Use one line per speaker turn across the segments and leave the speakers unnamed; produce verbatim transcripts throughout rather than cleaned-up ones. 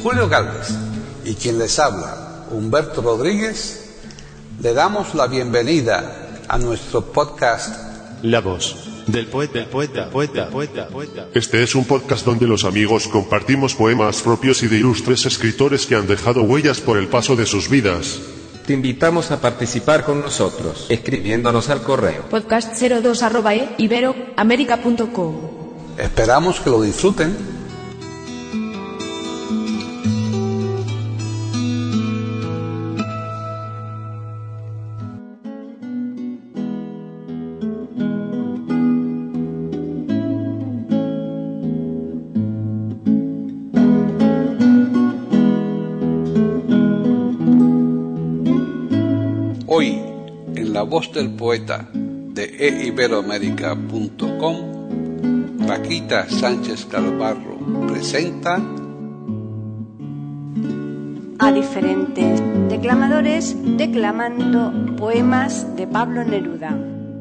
Julio Gálvez y quien les habla, Humberto Rodríguez, le damos la bienvenida a nuestro podcast
La voz del poeta, del poeta, poeta, poeta, poeta.
Este es un podcast donde los amigos compartimos poemas propios y de ilustres escritores que han dejado huellas por el paso de sus vidas.
Te invitamos a participar con nosotros, escribiéndonos al correo
podcast cero dos arroba e ibero américa punto com.
Esperamos que lo disfruten. Hoy, en La Voz del Poeta de e ibero américa punto com, Paquita Sánchez Calvarro presenta
a diferentes declamadores declamando poemas de Pablo Neruda.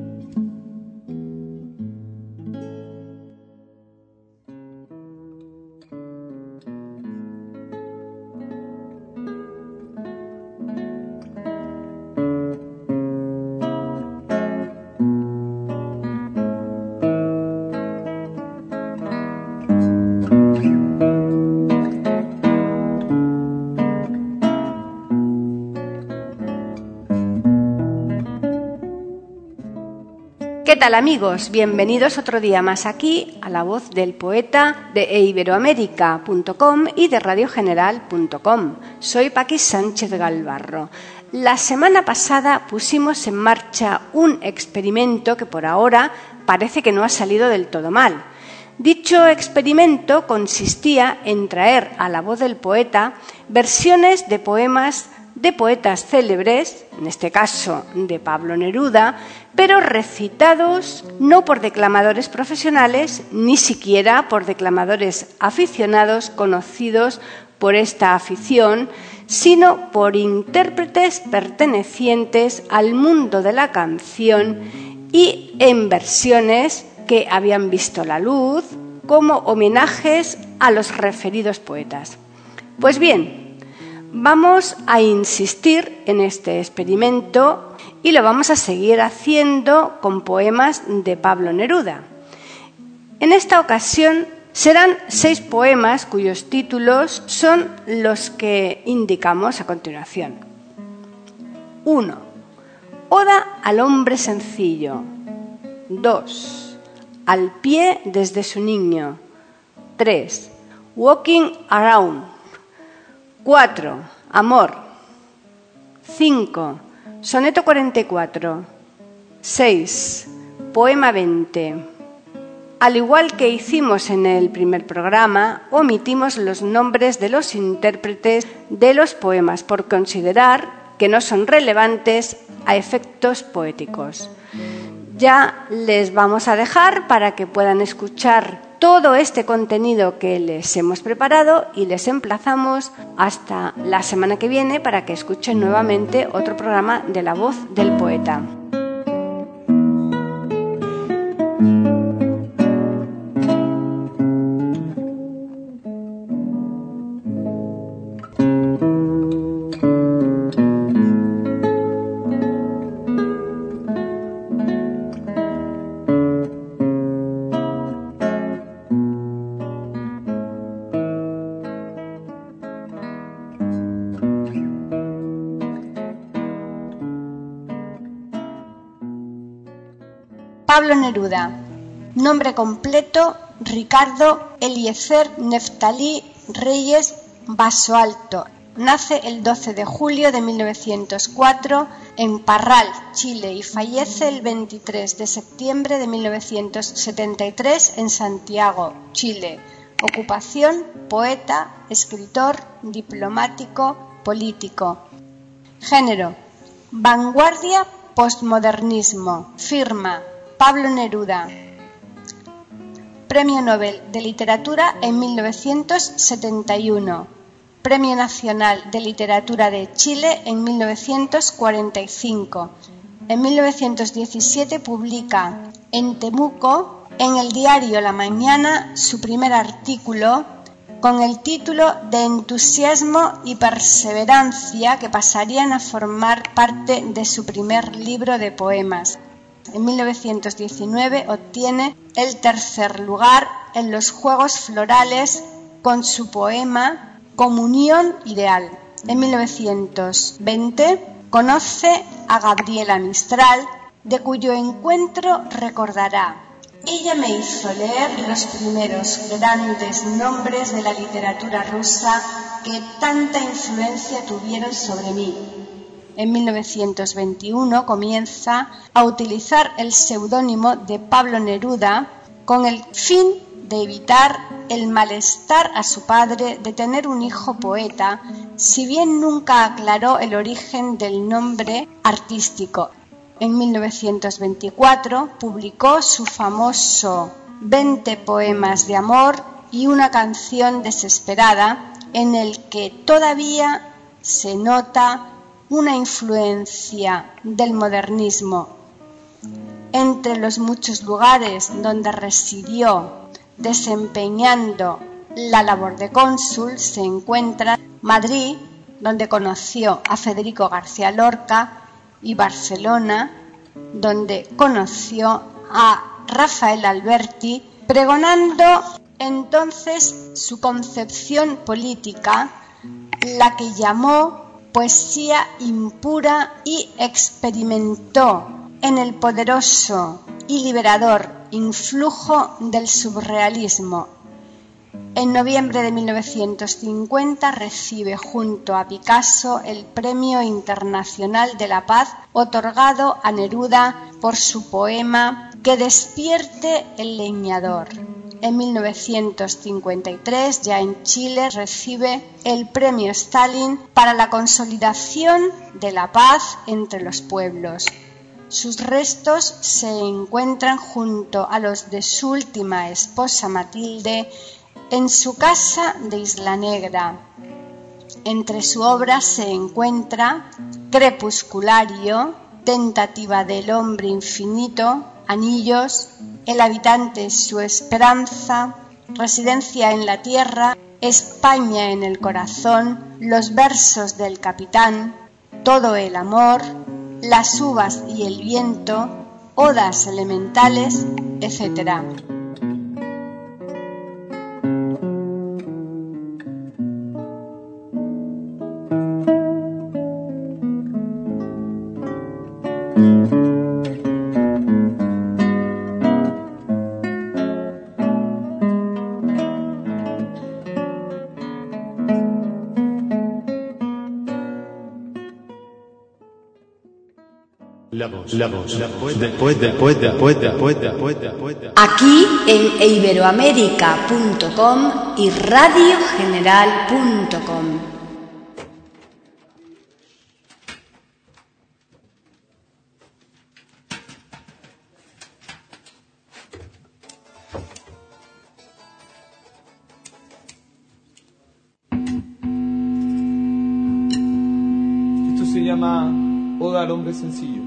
¿Qué tal, amigos? Bienvenidos otro día más aquí a La Voz del Poeta de e ibero américa punto com y de radio general punto com. Soy Paqui Sánchez Galvarro. La semana pasada pusimos en marcha un experimento que por ahora parece que no ha salido del todo mal. Dicho experimento consistía en traer a La Voz del Poeta versiones de poemas de poetas célebres, en este caso de Pablo Neruda, pero recitados no por declamadores profesionales, ni siquiera por declamadores aficionados conocidos por esta afición, sino por intérpretes pertenecientes al mundo de la canción y en versiones que habían visto la luz como homenajes a los referidos poetas. Pues bien, vamos a insistir en este experimento y lo vamos a seguir haciendo con poemas de Pablo Neruda. En esta ocasión serán seis poemas cuyos títulos son los que indicamos a continuación. uno. Oda al hombre sencillo. dos. Al pie desde su niño. tres. Walking around. cuatro. Amor. cinco. Soneto cuarenta y cuatro. seis. Poema veinte. Al igual que hicimos en el primer programa, omitimos los nombres de los intérpretes de los poemas por considerar que no son relevantes a efectos poéticos. Ya les vamos a dejar para que puedan escuchar todo este contenido que les hemos preparado y les emplazamos hasta la semana que viene para que escuchen nuevamente otro programa de La Voz del Poeta. Pablo Neruda. Nombre completo: Ricardo Eliezer Neftalí Reyes Basoalto. Nace el doce de julio de mil novecientos cuatro en Parral, Chile, y fallece el veintitrés de septiembre de mil novecientos setenta y tres en Santiago, Chile. Ocupación: poeta, escritor, diplomático, político. Género: vanguardia, postmodernismo. Firma: Pablo Neruda. Premio Nobel de Literatura en mil novecientos setenta y uno. Premio Nacional de Literatura de Chile en mil novecientos cuarenta y cinco. En mil novecientos diecisiete publica en Temuco, en el diario La Mañana, su primer artículo con el título de Entusiasmo y Perseverancia, que pasarían a formar parte de su primer libro de poemas. En mil novecientos diecinueve obtiene el tercer lugar en los Juegos Florales con su poema Comunión Ideal. En mil novecientos veinte conoce a Gabriela Mistral, de cuyo encuentro recordará: ella me hizo leer los primeros grandes nombres de la literatura rusa que tanta influencia tuvieron sobre mí. En mil novecientos veintiuno comienza a utilizar el seudónimo de Pablo Neruda con el fin de evitar el malestar a su padre de tener un hijo poeta, si bien nunca aclaró el origen del nombre artístico. En mil novecientos veinticuatro publicó su famoso veinte poemas de amor y una canción desesperada, en el que todavía se nota una influencia del modernismo. Entre los muchos lugares donde residió desempeñando la labor de cónsul se encuentra Madrid, donde conoció a Federico García Lorca, y Barcelona, donde conoció a Rafael Alberti, pregonando entonces su concepción política, la que llamó poesía impura, y experimentó en el poderoso y liberador influjo del surrealismo. En noviembre de mil novecientos cincuenta recibe junto a Picasso el Premio Internacional de la Paz, otorgado a Neruda por su poema Que despierte el leñador. En mil novecientos cincuenta y tres, ya en Chile, recibe el Premio Stalin para la consolidación de la paz entre los pueblos. Sus restos se encuentran junto a los de su última esposa Matilde en su casa de Isla Negra. Entre su obra se encuentra Crepusculario, Tentativa del hombre infinito, Anillos, El habitante es su esperanza, Residencia en la tierra, España en el corazón, Los versos del capitán, Todo el amor, Las uvas y el viento, Odas elementales, etcétera.
La voz, la voz, la voz del poeta, poeta, poeta, poeta, poeta, poeta.
Aquí en iberoamérica punto com y radio general punto com.
Esto se llama Oda al hombre sencillo.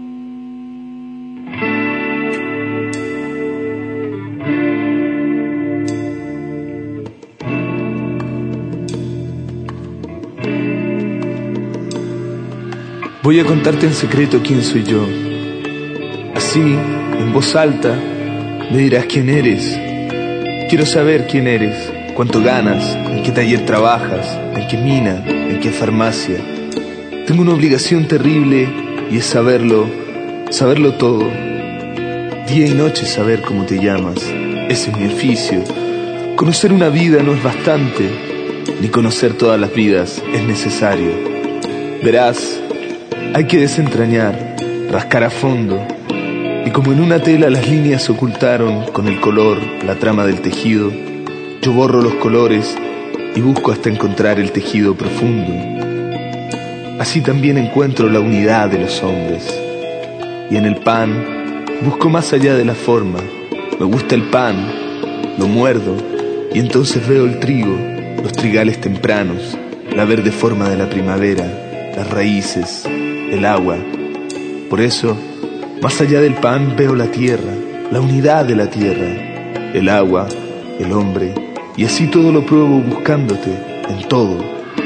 Voy a contarte en secreto quién soy yo. Así, en voz alta, me dirás quién eres. Quiero saber quién eres, cuánto ganas, en qué taller trabajas, en qué mina, en qué farmacia. Tengo una obligación terrible y es saberlo, saberlo todo. Día y noche saber cómo te llamas, ese es mi oficio. Conocer una vida no es bastante, ni conocer todas las vidas es necesario. Verás, hay que desentrañar, rascar a fondo, y como en una tela las líneas ocultaron con el color la trama del tejido, yo borro los colores y busco hasta encontrar el tejido profundo. Así también encuentro la unidad de los hombres, y en el pan busco más allá de la forma. Me gusta el pan, lo muerdo, y entonces veo el trigo, los trigales tempranos, la verde forma de la primavera, las raíces, el agua. Por eso, más allá del pan veo la tierra, la unidad de la tierra, el agua, el hombre y así todo lo pruebo buscándote, en todo.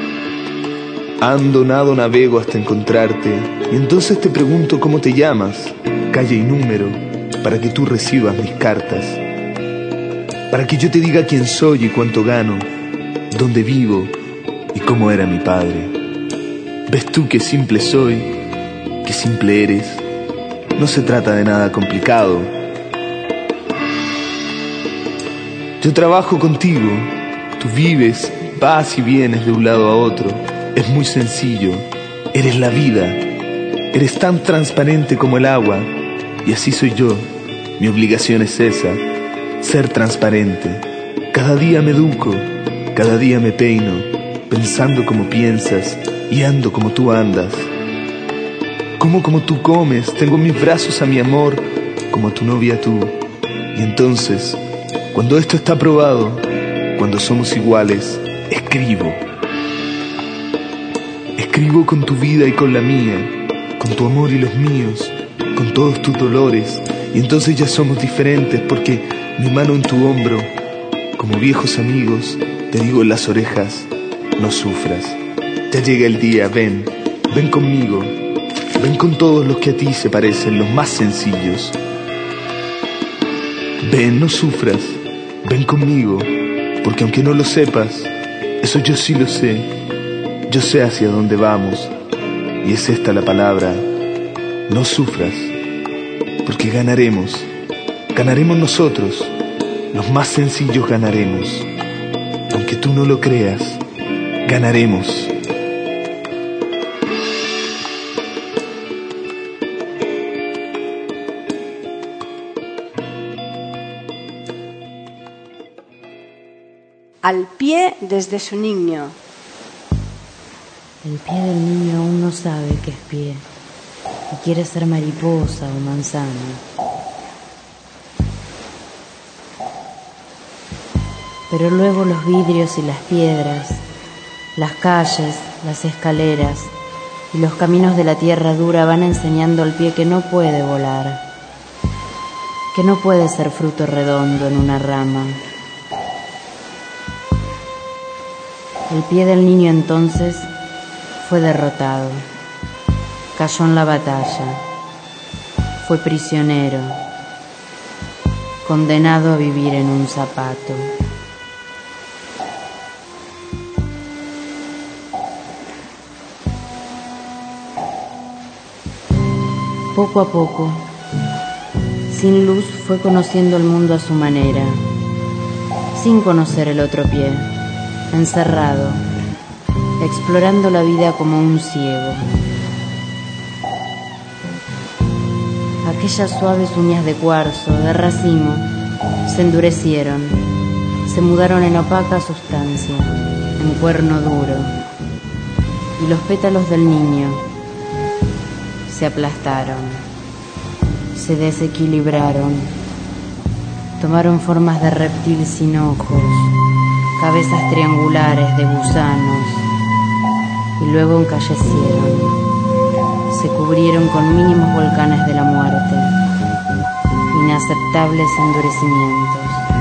Ando, nado, navego hasta encontrarte, y entonces te pregunto cómo te llamas, calle y número, para que tú recibas mis cartas, para que yo te diga quién soy y cuánto gano, dónde vivo y cómo era mi padre. ¿Ves tú qué simple soy, qué simple eres? No se trata de nada complicado. Yo trabajo contigo, tú vives, vas y vienes de un lado a otro. Es muy sencillo, eres la vida, eres tan transparente como el agua, y así soy yo. Mi obligación es esa, ser transparente. Cada día me educo, cada día me peino, pensando como piensas y ando como tú andas. Como como tú comes, tengo mis brazos a mi amor, como tu novia tú. Y entonces, cuando esto está probado, cuando somos iguales, escribo. Escribo con tu vida y con la mía, con tu amor y los míos, con todos tus dolores, y entonces ya somos diferentes porque mi mano en tu hombro, como viejos amigos, te digo en las orejas, no sufras. Ya llega el día, ven, ven conmigo, ven con todos los que a ti se parecen, los más sencillos. Ven, no sufras, ven conmigo, porque aunque no lo sepas, eso yo sí lo sé. Yo sé hacia dónde vamos, y es esta la palabra, no sufras, porque ganaremos, ganaremos nosotros, los más sencillos ganaremos, aunque tú no lo creas, ganaremos.
Al pie desde su niño.
El pie del niño aún no sabe que es pie y quiere ser mariposa o manzana. Pero luego los vidrios y las piedras, las calles, las escaleras y los caminos de la tierra dura van enseñando al pie que no puede volar, que no puede ser fruto redondo en una rama. El pie del niño entonces fue derrotado, cayó en la batalla, fue prisionero, condenado a vivir en un zapato. Poco a poco, sin luz, fue conociendo el mundo a su manera, sin conocer el otro pie, encerrado, explorando la vida como un ciego. Aquellas suaves uñas de cuarzo, de racimo, se endurecieron, se mudaron en opaca sustancia, en cuerno duro, y los pétalos del niño se aplastaron, se desequilibraron, tomaron formas de reptil sin ojos, cabezas triangulares de gusanos, y luego encallecieron, se cubrieron con mínimos volcanes de la muerte, inaceptables endurecimientos.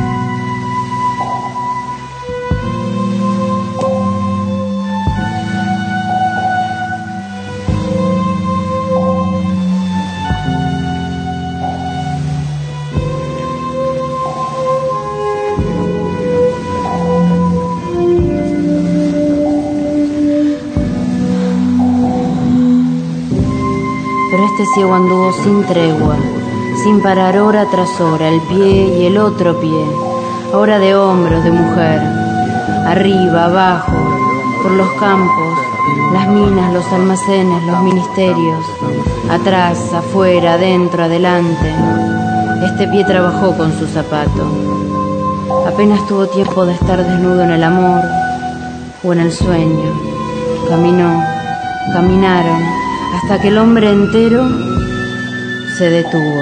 Este ciego anduvo sin tregua, sin parar hora tras hora, el pie y el otro pie, ahora de hombre o de mujer, arriba, abajo, por los campos, las minas, los almacenes, los ministerios, atrás, afuera, adentro, adelante. Este pie trabajó con su zapato. Apenas tuvo tiempo de estar desnudo en el amor o en el sueño. Caminó, caminaron, hasta que el hombre entero se detuvo.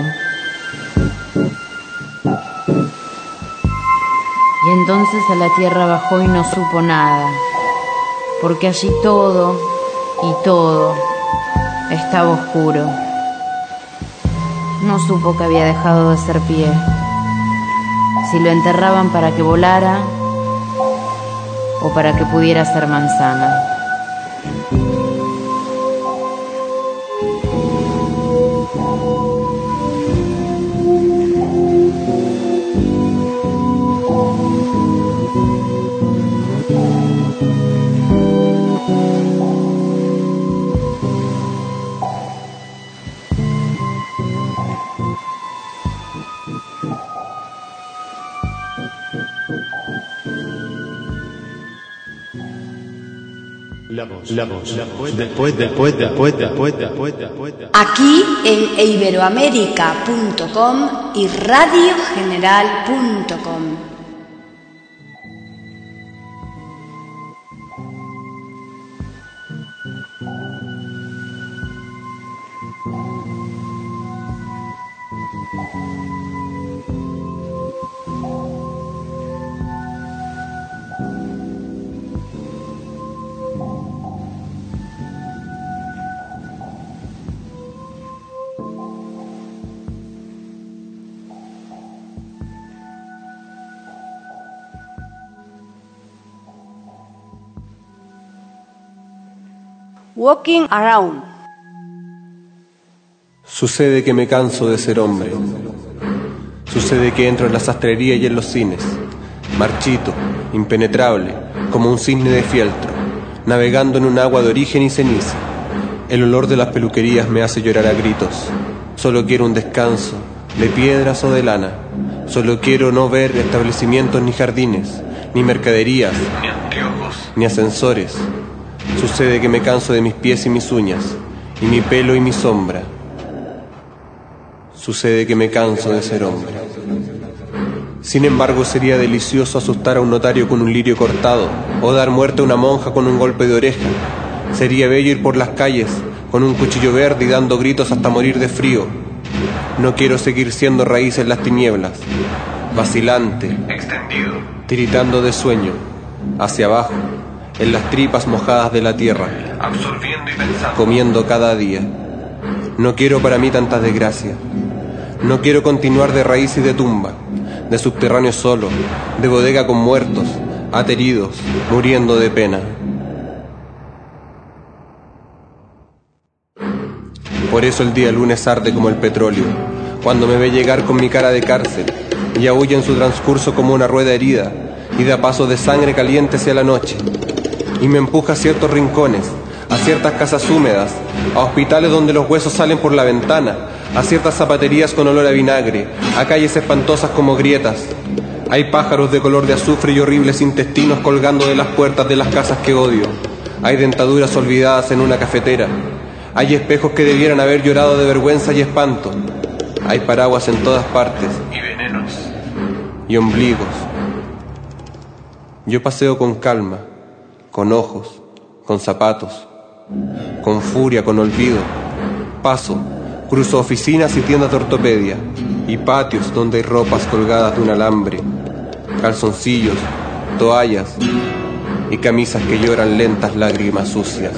Y entonces a la tierra bajó y no supo nada, porque allí todo y todo estaba oscuro. No supo que había dejado de ser pie. Si lo enterraban para que volara, o para que pudiera ser manzana.
La voz, la voz, después, después, después, después, después, después, después.
Aquí en iberoamerica punto com y radio general punto com. Walking Around.
Sucede que me canso de ser hombre. Sucede que entro en la sastrería y en los cines, marchito, impenetrable, como un cisne de fieltro, navegando en un agua de origen y ceniza. El olor de las peluquerías me hace llorar a gritos. Solo quiero un descanso, de piedras o de lana. Solo quiero no ver establecimientos ni jardines, ni mercaderías, ni anteojos, ni ascensores. Sucede que me canso de mis pies y mis uñas, y mi pelo y mi sombra. Sucede que me canso de ser hombre. Sin embargo, sería delicioso asustar a un notario con un lirio cortado, o dar muerte a una monja con un golpe de oreja. Sería bello ir por las calles con un cuchillo verde y dando gritos hasta morir de frío. No quiero seguir siendo raíz en las tinieblas, vacilante, extendido, tiritando de sueño, hacia abajo, en las tripas mojadas de la tierra, absorbiendo y pensando, comiendo cada día. No quiero para mí tantas desgracias. No quiero continuar de raíz y de tumba, de subterráneo solo, de bodega con muertos, ateridos, muriendo de pena. Por eso el día lunes arde como el petróleo, cuando me ve llegar con mi cara de cárcel, y aúlla en su transcurso como una rueda herida, y da pasos de sangre caliente hacia la noche, y me empuja a ciertos rincones, a ciertas casas húmedas, a hospitales donde los huesos salen por la ventana, a ciertas zapaterías con olor a vinagre, a calles espantosas como grietas. Hay pájaros de color de azufre y horribles intestinos colgando de las puertas de las casas que odio. Hay dentaduras olvidadas en una cafetera. Hay espejos que debieran haber llorado de vergüenza y espanto. Hay paraguas en todas partes, y venenos, y ombligos. Yo paseo con calma, con ojos, con zapatos, con furia, con olvido. Paso, cruzo oficinas y tiendas de ortopedia, y patios donde hay ropas colgadas de un alambre, calzoncillos, toallas y camisas que lloran lentas lágrimas sucias.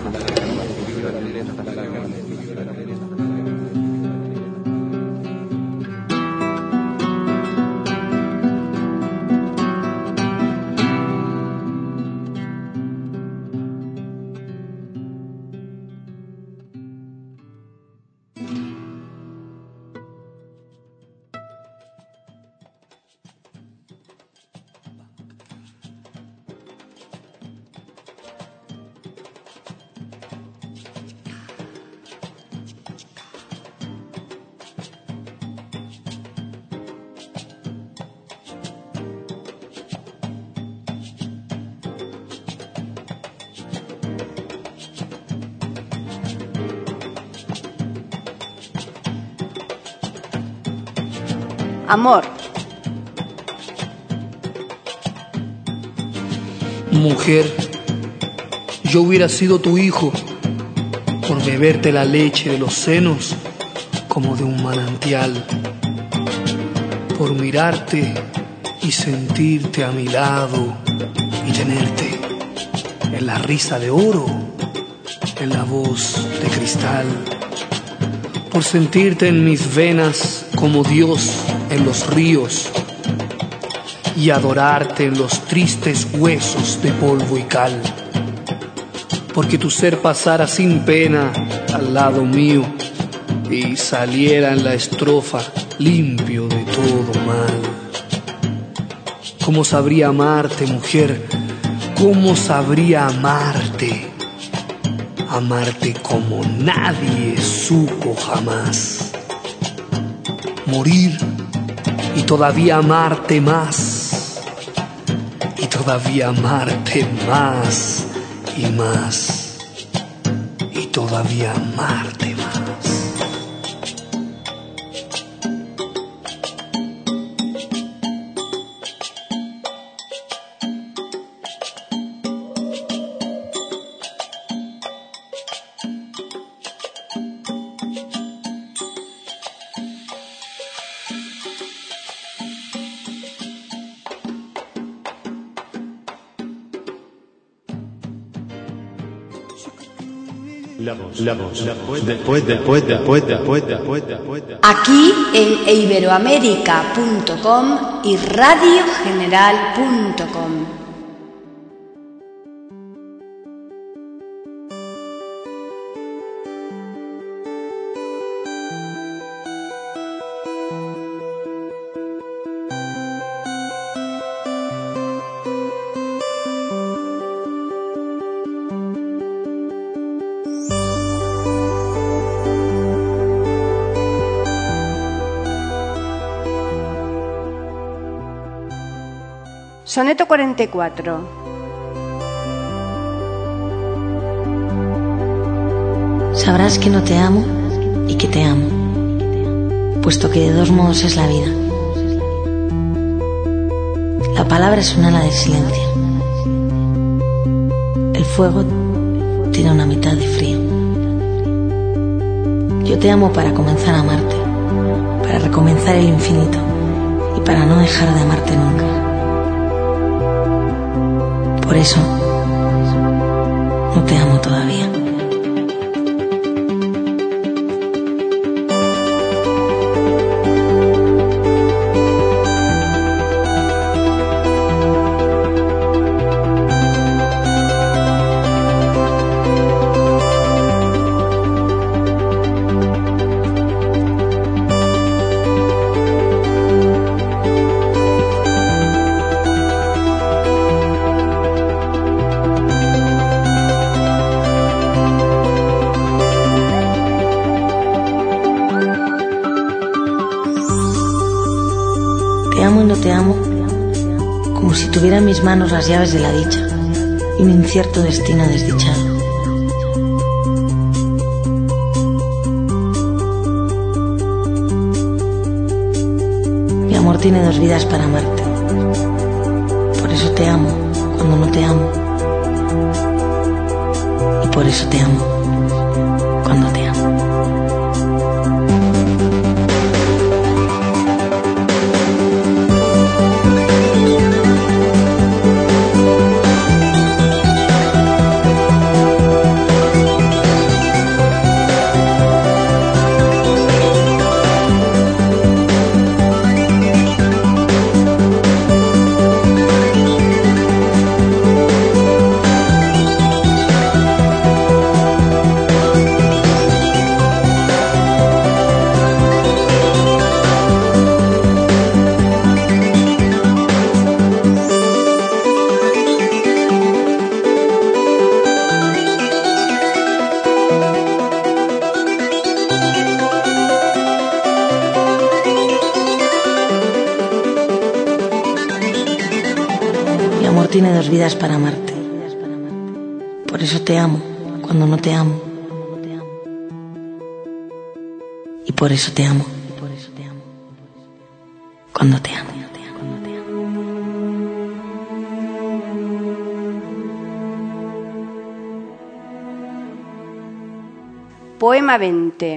Amor.
Mujer, yo hubiera sido tu hijo por beberte la leche de los senos como de un manantial, por mirarte y sentirte a mi lado y tenerte en la risa de oro, en la voz de cristal, por sentirte en mis venas como Dios en los ríos, y adorarte en los tristes huesos de polvo y cal. Porque tu ser pasara sin pena al lado mío y saliera en la estrofa limpio de todo mal. ¿Cómo sabría amarte, mujer? ¿Cómo sabría amarte? Amarte como nadie supo jamás. Morir y todavía amarte más. Y todavía amarte más y más. Y todavía amarte más.
La voz, la voz, después, después, después, después, después, después, después.
Aquí en iberoamérica punto com y radio general punto com. Soneto cuarenta y cuatro.
Sabrás que no te amo y que te amo, puesto que de dos modos es la vida. La palabra es un ala del silencio. El fuego tiene una mitad de frío. Yo te amo para comenzar a amarte, para recomenzar el infinito y para no dejar de amarte nunca. Por eso, no te amo todavía. Te amo y no te amo, como si tuviera en mis manos las llaves de la dicha y un incierto destino desdichado. Mi amor tiene dos vidas para amarte, por eso te amo cuando no te amo, y por eso te amo cuando te amo. Tiene dos vidas para amarte. Por eso te amo cuando no te amo. Y por eso te amo cuando te amo.
Poema veinte.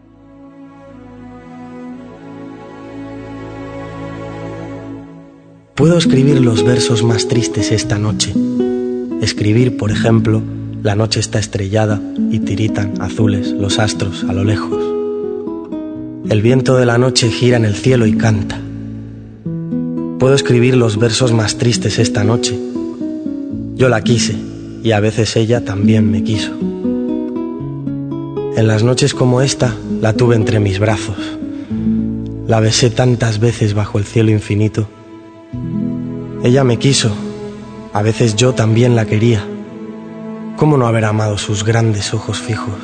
Puedo escribir los versos más tristes esta noche. Escribir, por ejemplo, la noche está estrellada y tiritan azules los astros a lo lejos. El viento de la noche gira en el cielo y canta. Puedo escribir los versos más tristes esta noche. Yo la quise y a veces ella también me quiso. En las noches como esta la tuve entre mis brazos. La besé tantas veces bajo el cielo infinito. Ella me quiso, a veces yo también la quería. ¿Cómo no haber amado sus grandes ojos fijos?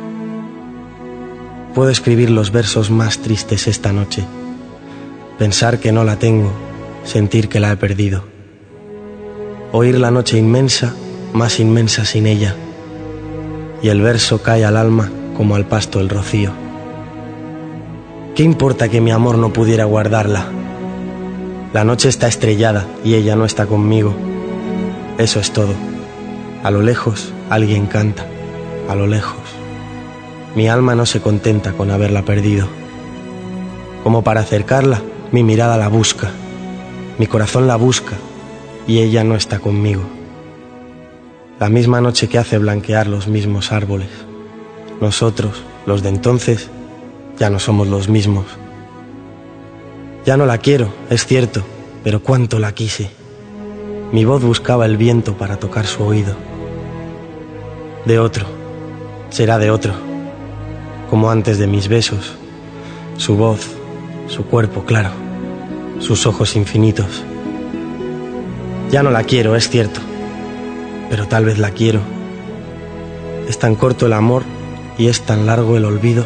Puedo escribir los versos más tristes esta noche. Pensar que no la tengo, sentir que la he perdido. Oír la noche inmensa, más inmensa sin ella. Y el verso cae al alma como al pasto el rocío. ¿Qué importa que mi amor no pudiera guardarla? La noche está estrellada y ella no está conmigo. Eso es todo. A lo lejos alguien canta, a lo lejos. Mi alma no se contenta con haberla perdido. Como para acercarla, mi mirada la busca, mi corazón la busca y ella no está conmigo. La misma noche que hace blanquear los mismos árboles. Nosotros, los de entonces, ya no somos los mismos. Ya no la quiero, es cierto, pero cuánto la quise. Mi voz buscaba el viento para tocar su oído. De otro, será de otro, como antes de mis besos. Su voz, su cuerpo claro, sus ojos infinitos. Ya no la quiero, es cierto, pero tal vez la quiero. Es tan corto el amor y es tan largo el olvido.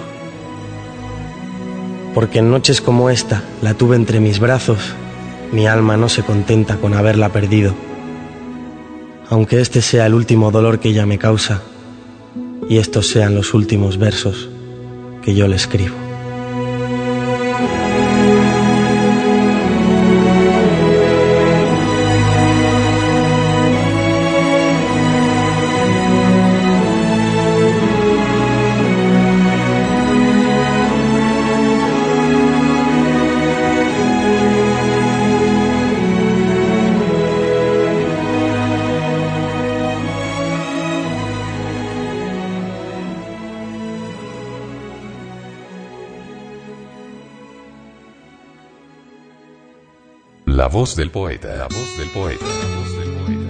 Porque en noches como esta la tuve entre mis brazos, mi alma no se contenta con haberla perdido. Aunque este sea el último dolor que ella me causa, y estos sean los últimos versos que yo le escribo.
La voz del poeta, la voz del poeta, la voz del poeta.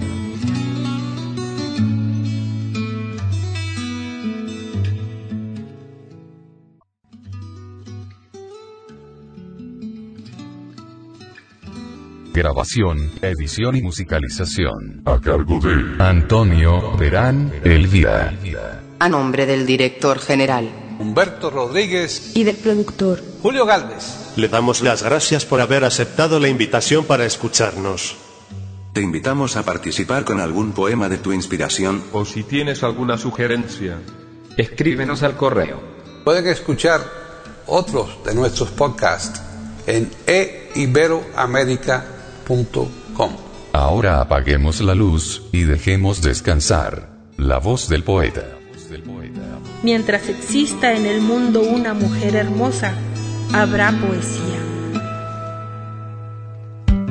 Grabación, edición y musicalización.
A cargo de
Antonio Perán Elvira.
A nombre del director general
Humberto Rodríguez
y del productor
Julio Galvez.
Le damos las gracias por haber aceptado la invitación para escucharnos.
Te invitamos a participar con algún poema de tu inspiración.
O si tienes alguna sugerencia,
escríbenos al correo.
Pueden escuchar otros de nuestros podcasts en e iberoamerica punto com.
Ahora apaguemos la luz y dejemos descansar la voz del poeta.
Mientras exista en el mundo una mujer hermosa, habrá poesía.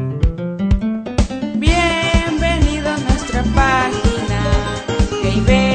Bienvenido a nuestra página, que